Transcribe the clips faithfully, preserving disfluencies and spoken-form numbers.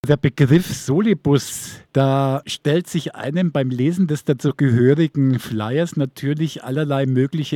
Der Begriff Solibus, da stellt sich einem beim Lesen des dazugehörigen Flyers natürlich allerlei mögliche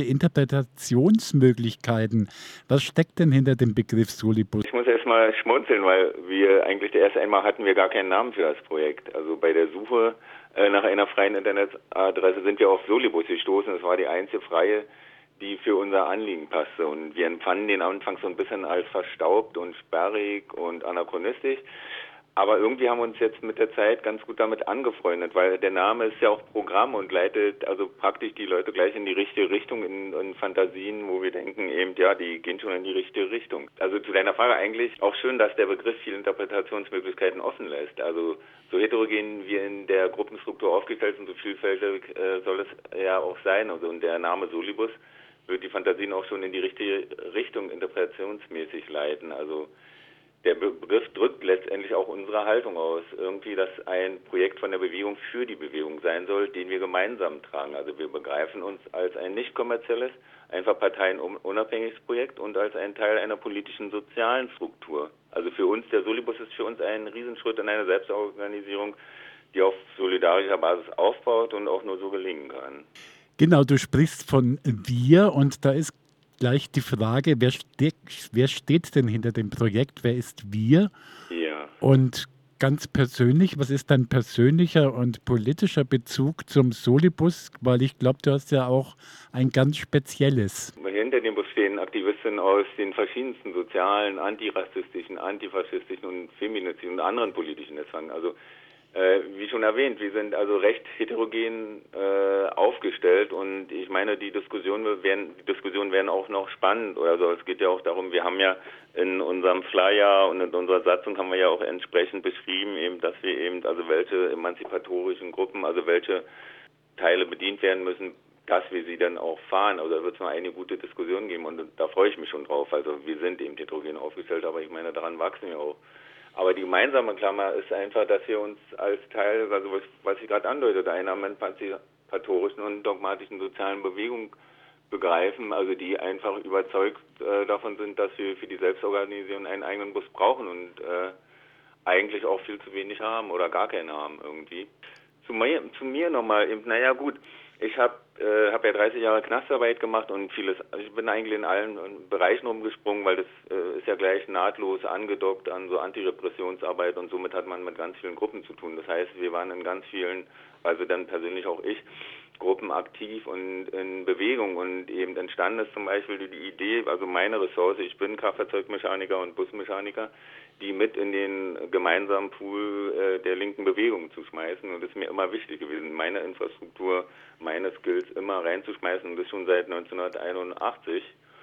Interpretationsmöglichkeiten. Was steckt denn hinter dem Begriff Solibus? Ich muss erst mal schmunzeln, weil wir eigentlich erst einmal hatten wir gar keinen Namen für das Projekt. Also bei der Suche äh, nach einer freien Internetadresse sind wir auf Solibus gestoßen. Das war die einzige freie, die für unser Anliegen passte. Und wir empfanden den anfangs so ein bisschen als verstaubt und sperrig und anachronistisch. Aber irgendwie haben wir uns jetzt mit der Zeit ganz gut damit angefreundet, weil der Name ist ja auch Programm und leitet also praktisch die Leute gleich in die richtige Richtung, in, in Fantasien, wo wir denken eben, ja, die gehen schon in die richtige Richtung. Also zu deiner Frage eigentlich auch schön, dass der Begriff viele Interpretationsmöglichkeiten offen lässt. Also so heterogen wir in der Gruppenstruktur aufgestellt sind, so vielfältig äh, soll es ja auch sein. Also und der Name Solibus wird die Fantasien auch schon in die richtige Richtung interpretationsmäßig leiten. Also der Begriff drückt letztendlich auch unsere Haltung aus. Irgendwie, dass ein Projekt von der Bewegung für die Bewegung sein soll, den wir gemeinsam tragen. Also wir begreifen uns als ein nicht kommerzielles, einfach parteienunabhängiges Projekt und als ein Teil einer politischen sozialen Struktur. Also für uns, der Solibus ist für uns ein Riesenschritt in eine Selbstorganisierung, die auf solidarischer Basis aufbaut und auch nur so gelingen kann. Genau, du sprichst von wir und da ist gleich die Frage, wer, ste wer steht denn hinter dem Projekt? Wer ist wir? Ja. Und ganz persönlich, was ist dein persönlicher und politischer Bezug zum Solibus? Weil ich glaube, du hast ja auch ein ganz spezielles. Hinter dem Bus stehen Aktivistinnen aus den verschiedensten sozialen, antirassistischen, antifaschistischen und feministischen und anderen politischen Netzwerken. Also Äh, wie schon erwähnt, wir sind also recht heterogen äh, aufgestellt und ich meine, die Diskussionen werden, die Diskussionen werden auch noch spannend oder so. Es geht ja auch darum, wir haben ja in unserem Flyer und in unserer Satzung haben wir ja auch entsprechend beschrieben, eben, dass wir eben, also welche emanzipatorischen Gruppen, also welche Teile bedient werden müssen, dass wir sie dann auch fahren. Also da wird es mal eine gute Diskussion geben und da freue ich mich schon drauf. Also wir sind eben heterogen aufgestellt, aber ich meine, daran wachsen wir auch. Aber die gemeinsame Klammer ist einfach, dass wir uns als Teil, also was, was ich gerade andeutete, einer emanzipatorischen und dogmatischen sozialen Bewegung begreifen, also die einfach überzeugt äh, davon sind, dass wir für die Selbstorganisation einen eigenen Bus brauchen und äh, eigentlich auch viel zu wenig haben oder gar keinen haben irgendwie. Zu mir, zu mir nochmal, naja gut, ich habe äh, hab ja dreißig Jahre Knastarbeit gemacht und vieles, also ich bin eigentlich in allen Bereichen rumgesprungen, weil das äh, ist ja gleich nahtlos angedockt an so Antirepressionsarbeit und somit hat man mit ganz vielen Gruppen zu tun. Das heißt, wir waren in ganz vielen, also dann persönlich auch ich, Gruppen aktiv und in Bewegung und eben entstanden ist zum Beispiel die Idee, also meine Ressource, ich bin Kraftfahrzeugmechaniker und Busmechaniker, die mit in den gemeinsamen Pool äh, der linken Bewegung zu schmeißen und das ist mir immer wichtig gewesen, meine Infrastruktur, meine Skills immer reinzuschmeißen und das schon seit neunzehnhunderteinundachtzig.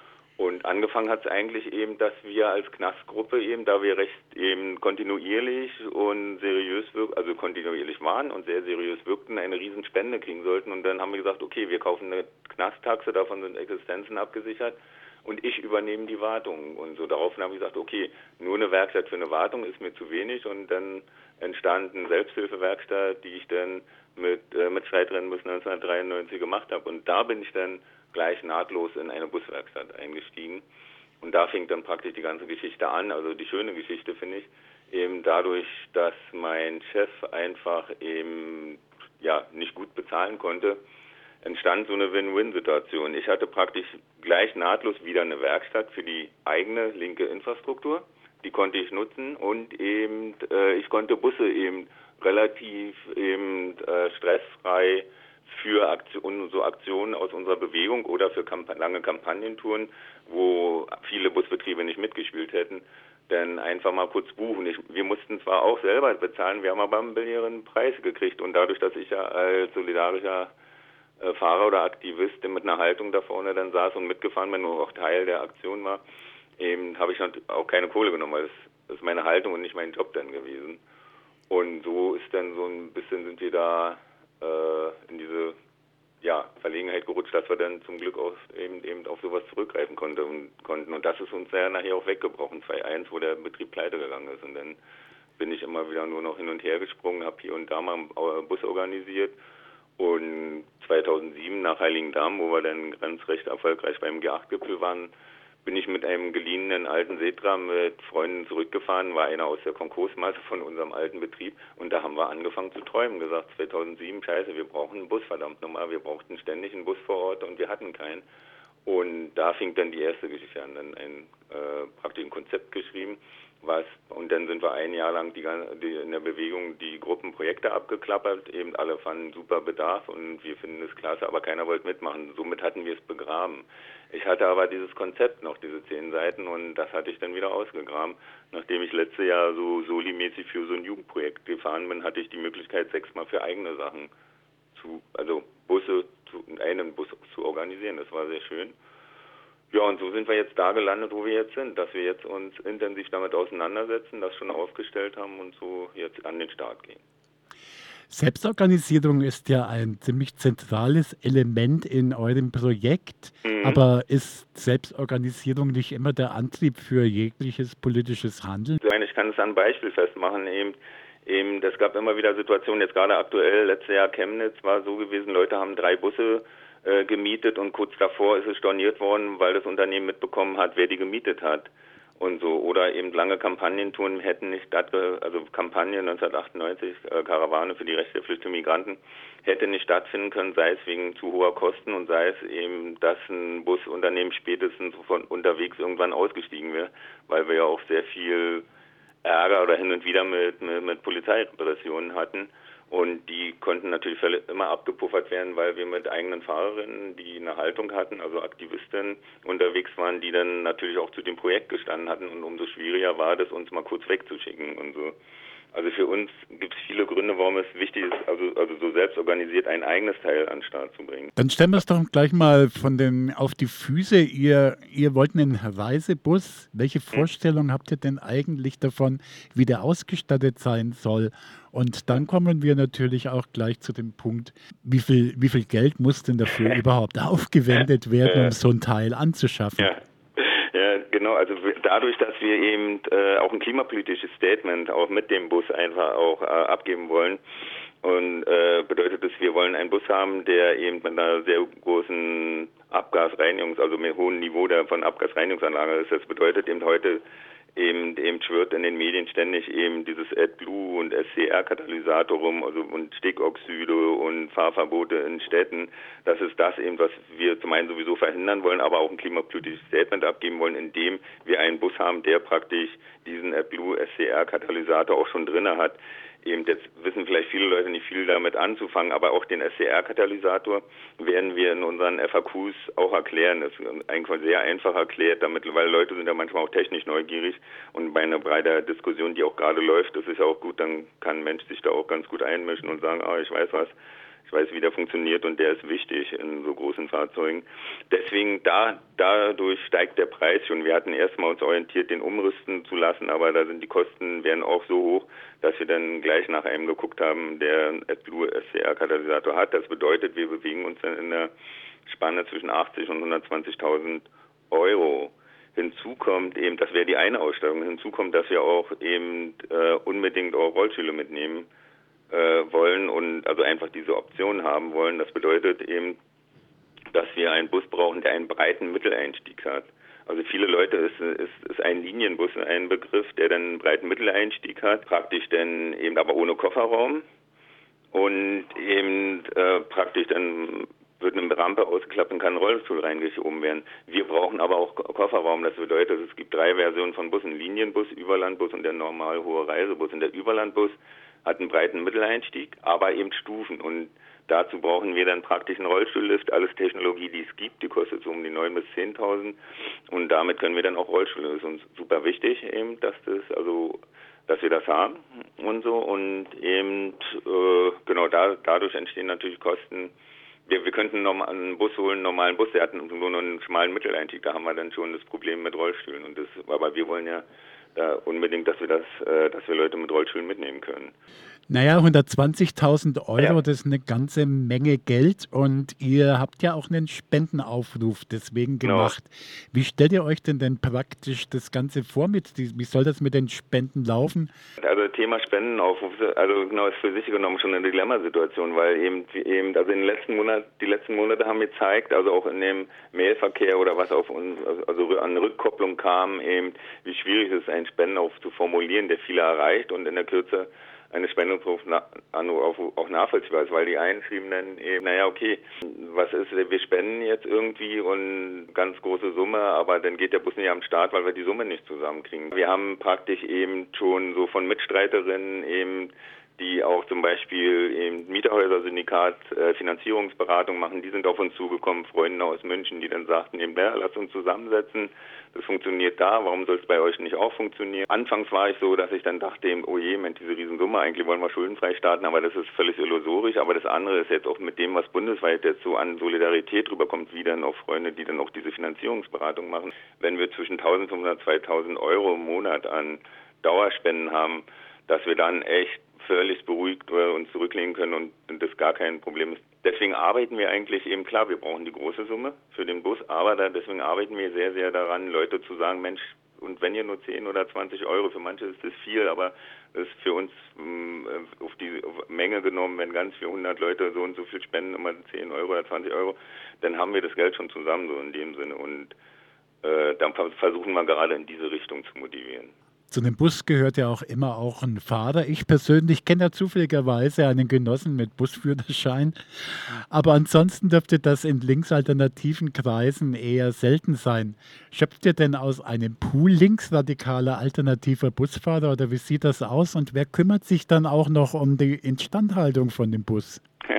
Und angefangen hat es eigentlich eben, dass wir als Knastgruppe eben, da wir recht eben kontinuierlich und seriös wirken, also kontinuierlich waren und sehr seriös wirkten, eine Riesenspende kriegen sollten. Und dann haben wir gesagt, okay, wir kaufen eine Knasttaxe, davon sind Existenzen abgesichert und ich übernehme die Wartung. Und so daraufhin habe ich gesagt, okay, nur eine Werkstatt für eine Wartung ist mir zu wenig. Und dann entstand eine Selbsthilfewerkstatt, die ich dann mit äh, Mitstreiterin bis neunzehnhundertdreiundneunzig gemacht habe. Und da bin ich dann gleich nahtlos in eine Buswerkstatt eingestiegen. Und da fing dann praktisch die ganze Geschichte an. Also die schöne Geschichte finde ich, eben dadurch, dass mein Chef einfach eben ja nicht gut bezahlen konnte, entstand so eine Win-Win-Situation. Ich hatte praktisch gleich nahtlos wieder eine Werkstatt für die eigene linke Infrastruktur. Die konnte ich nutzen und eben äh, ich konnte Busse eben relativ eben äh, stressfrei für Aktionen, so Aktionen aus unserer Bewegung oder für Kamp- lange Kampagnentouren, wo viele Busbetriebe nicht mitgespielt hätten, dann einfach mal kurz buchen. Ich, wir mussten zwar auch selber bezahlen, wir haben aber einen billigeren Preis gekriegt und dadurch, dass ich ja als solidarischer äh, Fahrer oder Aktivist mit einer Haltung da vorne dann saß und mitgefahren bin und auch Teil der Aktion war, eben habe ich auch keine Kohle genommen, weil das, das ist meine Haltung und nicht mein Job dann gewesen. Und so ist dann so ein bisschen, sind wir da äh, in diese ja, Verlegenheit gerutscht, dass wir dann zum Glück auch eben, eben auf sowas zurückgreifen konnte und, konnten. Und das ist uns ja nachher auch weggebrochen, zweitausendeins, wo der Betrieb pleite gegangen ist. Und dann bin ich immer wieder nur noch hin und her gesprungen, habe hier und da mal einen Bus organisiert. Und zweitausendsieben nach Heiligendamm, wo wir dann ganz recht erfolgreich beim G acht Gipfel waren, bin ich mit einem geliehenen alten Setra mit Freunden zurückgefahren, war einer aus der Konkursmasse von unserem alten Betrieb und da haben wir angefangen zu träumen, gesagt zweitausendsieben, scheiße, wir brauchen einen Bus, verdammt nochmal, wir brauchten ständig einen Bus vor Ort und wir hatten keinen. Und da fing dann die erste Geschichte an, dann ein äh, praktisch ein Konzept geschrieben, was und dann sind wir ein Jahr lang die, die in der Bewegung die Gruppenprojekte abgeklappert, eben alle fanden super Bedarf und wir finden es klasse, aber keiner wollte mitmachen. Somit hatten wir es begraben. Ich hatte aber dieses Konzept noch, diese zehn Seiten und das hatte ich dann wieder ausgegraben. Nachdem ich letztes Jahr so soli-mäßig für so ein Jugendprojekt gefahren bin, hatte ich die Möglichkeit, sechsmal für eigene Sachen zu, also Busse, zu, einen Bus zu organisieren. Das war sehr schön. Ja, und so sind wir jetzt da gelandet, wo wir jetzt sind, dass wir jetzt uns intensiv damit auseinandersetzen, das schon aufgestellt haben und so jetzt an den Start gehen. Selbstorganisierung ist ja ein ziemlich zentrales Element in eurem Projekt, Mhm. aber ist Selbstorganisierung nicht immer der Antrieb für jegliches politisches Handeln? Ich meine, ich kann es an ein Beispiel festmachen, eben, eben, es gab immer wieder Situationen, jetzt gerade aktuell, letztes Jahr Chemnitz war so gewesen, Leute haben drei Busse äh, gemietet und kurz davor ist es storniert worden, weil das Unternehmen mitbekommen hat, wer die gemietet hat. Und so, oder eben lange Kampagnentouren hätten nicht stattgefunden, also Kampagne neunzehnhundertachtundneunzig, äh, Karawane für die Rechte der Flüchtlinge und Migranten, hätte nicht stattfinden können, sei es wegen zu hoher Kosten und sei es eben, dass ein Busunternehmen spätestens von unterwegs irgendwann ausgestiegen wäre, weil wir ja auch sehr viel Ärger oder hin und wieder mit, mit, mit Polizeirepressionen hatten. Und die konnten natürlich immer abgepuffert werden, weil wir mit eigenen Fahrerinnen, die eine Haltung hatten, also Aktivistinnen unterwegs waren, die dann natürlich auch zu dem Projekt gestanden hatten. Und umso schwieriger war das, uns mal kurz wegzuschicken und so. Also für uns gibt es viele Gründe, warum es wichtig ist, also, also so selbst organisiert ein eigenes Teil an den Start zu bringen. Dann stellen wir es doch gleich mal von den auf die Füße. Ihr, ihr wollt einen Reisebus. Welche Vorstellung habt ihr denn eigentlich davon, wie der ausgestattet sein soll? Und dann kommen wir natürlich auch gleich zu dem Punkt, wie viel, wie viel Geld muss denn dafür überhaupt aufgewendet werden, um so ein Teil anzuschaffen? Ja. Ja, genau, also dadurch, dass wir eben äh, auch ein klimapolitisches Statement auch mit dem Bus einfach auch äh, abgeben wollen und äh, bedeutet es, wir wollen einen Bus haben, der eben mit einer sehr großen Abgasreinigungs-, also mit hohem Niveau der von Abgasreinigungsanlage ist. Das bedeutet eben heute eben, eben schwirrt in den Medien ständig eben dieses AdBlue und S C R-Katalysator rum, also und Stickoxide und Fahrverbote in Städten. Das ist das eben, was wir zum einen sowieso verhindern wollen, aber auch ein klimapolitisches Statement abgeben wollen, indem wir einen Bus haben, der praktisch diesen AdBlue S C R-Katalysator auch schon drinne hat. Eben jetzt wissen vielleicht viele Leute nicht viel damit anzufangen, aber auch den S C R-Katalysator werden wir in unseren F A Qs auch erklären. Das ist eigentlich sehr einfach erklärt, damit, weil Leute sind ja manchmal auch technisch neugierig und bei einer breiten Diskussion, die auch gerade läuft, das ist ja auch gut, dann kann ein Mensch sich da auch ganz gut einmischen und sagen, ah, ich weiß was. Ich weiß, wie der funktioniert und der ist wichtig in so großen Fahrzeugen. Deswegen, da, dadurch steigt der Preis schon. Wir hatten erstmal uns orientiert, den umrüsten zu lassen, aber da sind die Kosten, werden auch so hoch, dass wir dann gleich nach einem geguckt haben, der einen AdBlue S C R-Katalysator hat. Das bedeutet, wir bewegen uns dann in der Spanne zwischen achtzig und hundertzwanzigtausend Euro. Hinzu kommt eben, das wäre die eine Ausstattung, hinzu kommt, dass wir auch eben äh, unbedingt auch Rollstühle mitnehmen wollen und also einfach diese Option haben wollen. Das bedeutet eben, dass wir einen Bus brauchen, der einen breiten Mitteleinstieg hat. Also viele Leute ist, ist, ist ein Linienbus ein Begriff, der dann einen breiten Mitteleinstieg hat, praktisch dann eben aber ohne Kofferraum und eben äh, praktisch dann wird eine Rampe ausgeklappt und kann ein Rollstuhl reingeschoben werden. Wir brauchen aber auch Kofferraum. Das bedeutet, es gibt drei Versionen von Bussen, Linienbus, Überlandbus und der normal hohe Reisebus. Und der Überlandbus hat einen breiten Mitteleinstieg, aber eben Stufen. Und dazu brauchen wir dann praktisch einen Rollstuhllift, alles Technologie, die es gibt, die kostet so um die neuntausend bis zehntausend. Und damit können wir dann auch Rollstühle. Das ist uns super wichtig, eben, dass das, also, dass wir das haben und so. Und eben, äh, genau, da, dadurch entstehen natürlich Kosten. Wir, wir könnten noch einen Bus holen, einen normalen Bus, der hat nur noch einen schmalen Mitteleinstieg. Da haben wir dann schon das Problem mit Rollstühlen. Und das, aber wir wollen ja da unbedingt, dass wir das, äh, dass wir Leute mit Rollstühlen mitnehmen können. Naja, hundertzwanzigtausend Euro, Ja. das ist eine ganze Menge Geld und ihr habt ja auch einen Spendenaufruf deswegen Genau. gemacht. Wie stellt ihr euch denn denn praktisch das Ganze vor? Mit, die- wie soll das mit den Spenden laufen? Also Thema Spendenaufruf, also genau ist für sich genommen schon eine Dilemmasituation, weil eben, eben also in den letzten Monaten, die letzten Monate haben gezeigt, also auch in dem Mailverkehr oder was auf uns, also an Rückkopplung kam, eben wie schwierig es ist, einen Spendenaufruf zu formulieren, der viele erreicht und in der Kürze eine Spendenaufruf auch nachvollziehbar ist, weil die einen schrieben dann eben, naja, okay, was ist, wir spenden jetzt irgendwie und ganz große Summe, aber dann geht der Bus nicht am Start, weil wir die Summe nicht zusammenkriegen. Wir haben praktisch eben schon so von Mitstreiterinnen eben, die auch zum Beispiel im Mieterhäuser-Syndikat äh, Finanzierungsberatung machen, die sind auf uns zugekommen, Freunde aus München, die dann sagten eben, ja, lasst uns zusammensetzen, das funktioniert da, warum soll es bei euch nicht auch funktionieren? Anfangs war ich so, dass ich dann dachte eben, oh je, Mensch, diese Riesensumme, eigentlich wollen wir schuldenfrei starten, aber das ist völlig illusorisch, aber das andere ist jetzt auch mit dem, was bundesweit jetzt so an Solidarität rüberkommt, wie dann auch Freunde, die dann auch diese Finanzierungsberatung machen, wenn wir zwischen eintausendfünfhundert, zweitausend Euro im Monat an Dauerspenden haben, dass wir dann echt völlig beruhigt äh, uns zurücklehnen können und, und das gar kein Problem ist. Deswegen arbeiten wir eigentlich eben, klar, wir brauchen die große Summe für den Bus, aber da, deswegen arbeiten wir sehr, sehr daran, Leute zu sagen, Mensch, und wenn ihr nur zehn oder zwanzig Euro, für manche ist das viel, aber das ist für uns mh, auf die auf Menge genommen, wenn ganz viele hundert Leute so und so viel spenden, immer zehn Euro oder zwanzig Euro, dann haben wir das Geld schon zusammen, so in dem Sinne. Und äh, dann versuchen wir gerade in diese Richtung zu motivieren. Zu einem Bus gehört ja auch immer auch ein Fahrer. Ich persönlich kenne ja zufälligerweise einen Genossen mit Busführerschein, aber ansonsten dürfte das in linksalternativen Kreisen eher selten sein. Schöpft ihr denn aus einem Pool linksradikaler alternativer Busfahrer oder wie sieht das aus und wer kümmert sich dann auch noch um die Instandhaltung von dem Bus?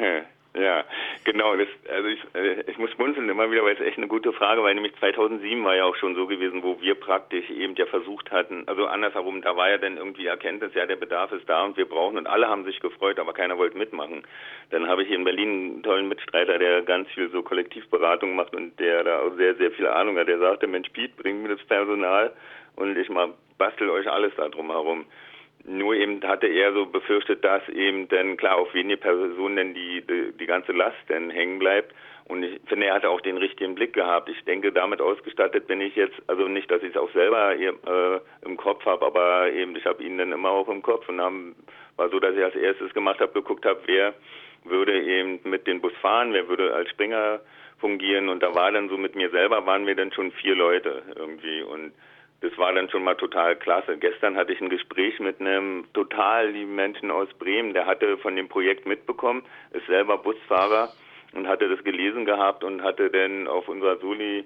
Ja, genau. Das, also ich, ich muss schmunzeln immer wieder, weil es echt eine gute Frage, weil nämlich zweitausendsieben war ja auch schon so gewesen, wo wir praktisch eben ja versucht hatten, also andersherum, da war ja dann irgendwie Erkenntnis, ja, der Bedarf ist da und wir brauchen und alle haben sich gefreut, aber keiner wollte mitmachen. Dann habe ich hier in Berlin einen tollen Mitstreiter, der ganz viel so Kollektivberatung macht und der da auch sehr, sehr viel Ahnung hat. Der sagte, Mensch, Piet, bring mir das Personal und ich mal bastel euch alles da drum herum. Nur eben hatte er so befürchtet, dass eben dann klar auf wenige Personen denn die, die, die ganze Last dann hängen bleibt. Und ich finde, er hatte auch den richtigen Blick gehabt. Ich denke, damit ausgestattet bin ich jetzt, also nicht, dass ich es auch selber äh, im Kopf habe, aber eben ich habe ihn dann immer auch im Kopf und haben, war so, dass ich als erstes gemacht habe, geguckt habe, wer würde eben mit dem Bus fahren, wer würde als Springer fungieren. Und da war dann so mit mir selber, waren wir dann schon vier Leute irgendwie und das war dann schon mal total klasse. Gestern hatte ich ein Gespräch mit einem total lieben Menschen aus Bremen, der hatte von dem Projekt mitbekommen, ist selber Busfahrer und hatte das gelesen gehabt und hatte dann auf unserer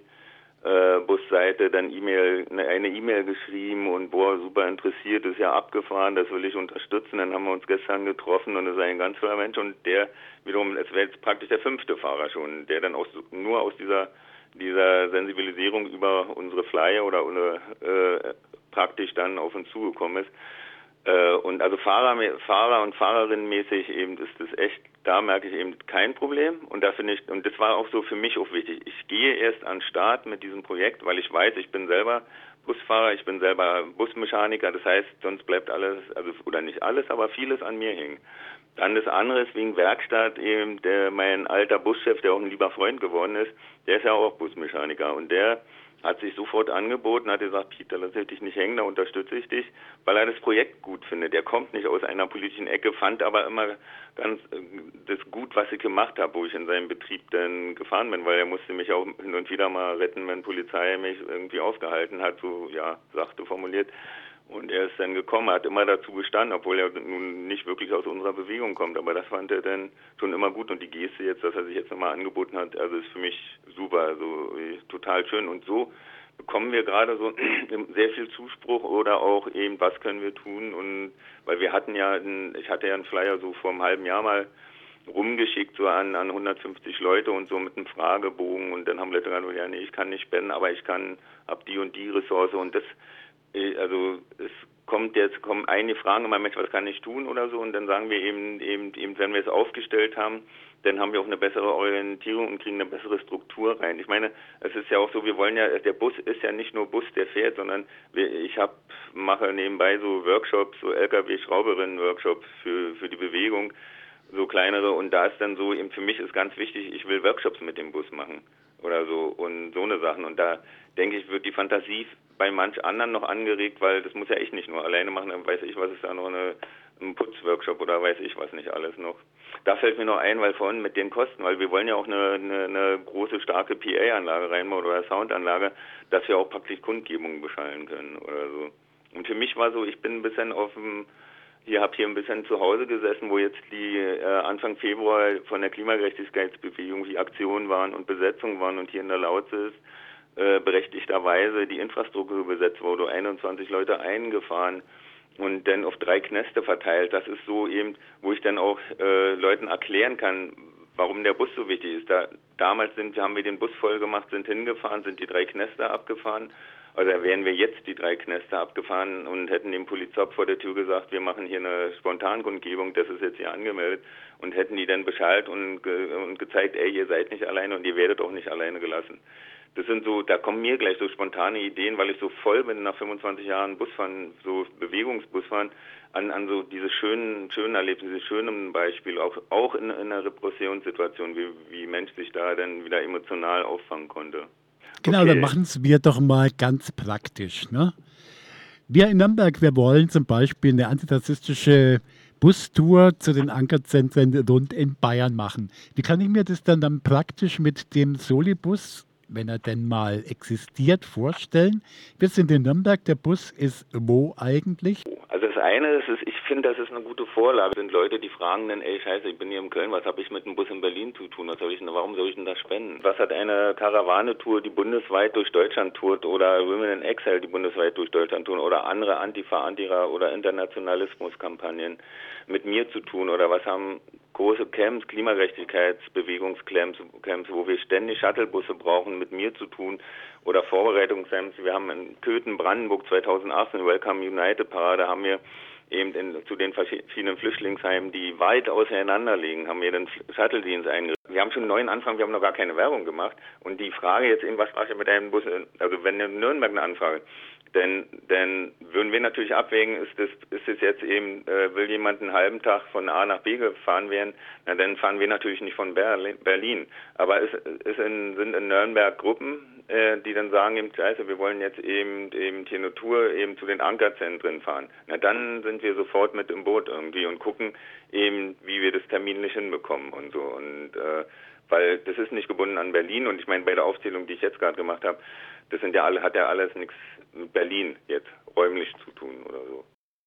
Soli-Busseite dann E-Mail, eine E-Mail geschrieben und boah, super interessiert, ist ja abgefahren, das will ich unterstützen. Dann haben wir uns gestern getroffen und ist ein ganz toller Mensch und der wiederum, es wäre jetzt praktisch der fünfte Fahrer schon, der dann aus, nur aus dieser dieser Sensibilisierung über unsere Flyer oder äh, praktisch dann auf uns zugekommen ist. Äh, und also Fahrer, Fahrer und Fahrerinnenmäßig eben ist das echt, da merke ich eben kein Problem. Und da finde ich, und das war auch so für mich auch wichtig. Ich gehe erst an den Start mit diesem Projekt, weil ich weiß, ich bin selber Busfahrer, ich bin selber Busmechaniker, das heißt, sonst bleibt alles, also oder nicht alles, aber vieles an mir hängen. Dann das andere ist wegen Werkstatt eben der, mein alter Buschef, der auch ein lieber Freund geworden ist, der ist ja auch Busmechaniker und der hat sich sofort angeboten, hat gesagt, Peter, lass dich nicht hängen, da unterstütze ich dich, weil er das Projekt gut findet. Der kommt nicht aus einer politischen Ecke, fand aber immer ganz äh, das gut, was ich gemacht habe, wo ich in seinem Betrieb dann gefahren bin, weil er musste mich auch hin und wieder mal retten, wenn Polizei mich irgendwie aufgehalten hat, so ja, sachte formuliert. Und er ist dann gekommen, hat immer dazu gestanden, obwohl er nun nicht wirklich aus unserer Bewegung kommt. Aber das fand er dann schon immer gut. Und die Geste jetzt, dass er sich jetzt nochmal angeboten hat, also ist für mich super, also total schön. Und so bekommen wir gerade so sehr viel Zuspruch oder auch eben, was können wir tun. Und weil wir hatten ja, einen, ich hatte ja einen Flyer so vor einem halben Jahr mal rumgeschickt, so an, an hundertfünfzig Leute und so mit einem Fragebogen. Und dann haben Leute gesagt, ja, nee, ich kann nicht spenden, aber ich kann, hab die und die Ressource. Und das also es kommt jetzt, kommen einige Fragen immer, Mensch, was kann ich tun oder so, und dann sagen wir eben, eben, eben, wenn wir es aufgestellt haben, dann haben wir auch eine bessere Orientierung und kriegen eine bessere Struktur rein. Ich meine, es ist ja auch so, wir wollen ja, der Bus ist ja nicht nur Bus, der fährt, sondern wir, ich hab, mache nebenbei so Workshops, so L K W-Schrauberinnen-Workshops für, für die Bewegung, so kleinere, und da ist dann so, eben für mich ist ganz wichtig, ich will Workshops mit dem Bus machen oder so und so eine Sachen, und da denke ich, wird die Fantasie bei manch anderen noch angeregt, weil das muss ja ich nicht nur alleine machen, dann weiß ich, was ist da noch eine, ein Putzworkshop oder weiß ich was nicht alles noch. Da fällt mir noch ein, weil vorhin mit den Kosten, weil wir wollen ja auch eine, eine, eine große, starke P A-Anlage reinbauen oder Soundanlage, dass wir auch praktisch Kundgebungen beschallen können oder so. Und für mich war so, ich bin ein bisschen auf dem, hier habe hier ein bisschen zu Hause gesessen, wo jetzt die äh, Anfang Februar von der Klimagerechtigkeitsbewegung die Aktionen waren und Besetzungen waren, und hier in der Lautze ist äh, berechtigterweise die Infrastruktur besetzt wurde, einundzwanzig Leute eingefahren und dann auf drei Knäste verteilt. Das ist so eben, wo ich dann auch äh, Leuten erklären kann, warum der Bus so wichtig ist. Da, damals sind, haben wir den Bus voll gemacht, sind hingefahren, sind die drei Knäste abgefahren. Oder wären wir jetzt die drei Knäste abgefahren und hätten dem Polizist vor der Tür gesagt, wir machen hier eine Spontankundgebung, das ist jetzt hier angemeldet, und hätten die dann Bescheid und, ge und gezeigt, ey, ihr seid nicht alleine und ihr werdet auch nicht alleine gelassen. Das sind so, da kommen mir gleich so spontane Ideen, weil ich so voll bin nach fünfundzwanzig Jahren Busfahren, so Bewegungsbusfahren, an, an so diese schönen, schönen Erlebnisse, diese schönen Beispiele, auch, auch in, in einer Repressionssituation, wie, wie Mensch sich da dann wieder emotional auffangen konnte. Genau, Okay. dann machen es wir doch mal ganz praktisch. Ne? Wir in Nürnberg, wir wollen zum Beispiel eine antirassistische Bustour zu den Ankerzentren rund in Bayern machen. Wie kann ich mir das dann, dann praktisch mit dem Solibus, wenn er denn mal existiert, vorstellen? Wir sind in Nürnberg, der Bus ist wo eigentlich? Also das eine ist, ist ich finde, das ist eine gute Vorlage. Das sind Leute, die fragen dann, ey, scheiße, ich bin hier in Köln, was habe ich mit dem Bus in Berlin zu tun? Was soll ich denn, warum soll ich denn das spenden? Was hat eine Karawane-Tour, die bundesweit durch Deutschland tourt, oder Women in Exile, die bundesweit durch Deutschland touren, oder andere Antifa, Antira oder Internationalismus-Kampagnen mit mir zu tun? Oder was haben große Camps, Klimagerechtigkeitsbewegungscamps, Camps, wo wir ständig Shuttlebusse brauchen, mit mir zu tun, oder Vorbereitungscamps. Wir haben in Köthen, Brandenburg zweitausendachtzehn Welcome United Parade, haben wir eben in, zu den verschiedenen Flüchtlingsheimen, die weit auseinander liegen, haben wir den Shuttle-Dienst eingerichtet. Wir haben schon einen neuen Anfang, wir haben noch gar keine Werbung gemacht. Und die Frage jetzt eben, was mache ich mit einem Bus, also wenn in Nürnberg eine Anfrage, denn, denn würden wir natürlich abwägen, ist das, ist es jetzt eben, äh, will jemand einen halben Tag von A nach B gefahren werden, na dann fahren wir natürlich nicht von Berlin. Aber es, es in, sind in Nürnberg Gruppen, äh, die dann sagen eben, scheiße, wir wollen jetzt eben, eben hier eine Tour eben zu den Ankerzentren fahren. Na dann sind wir sofort mit im Boot irgendwie und gucken eben, wie wir das terminlich hinbekommen und so. Und äh, weil das ist nicht gebunden an Berlin, und ich meine, bei der Aufzählung, die ich jetzt gerade gemacht habe, das sind ja alle, hat ja alles nichts mit Berlin jetzt räumlich zu tun oder so.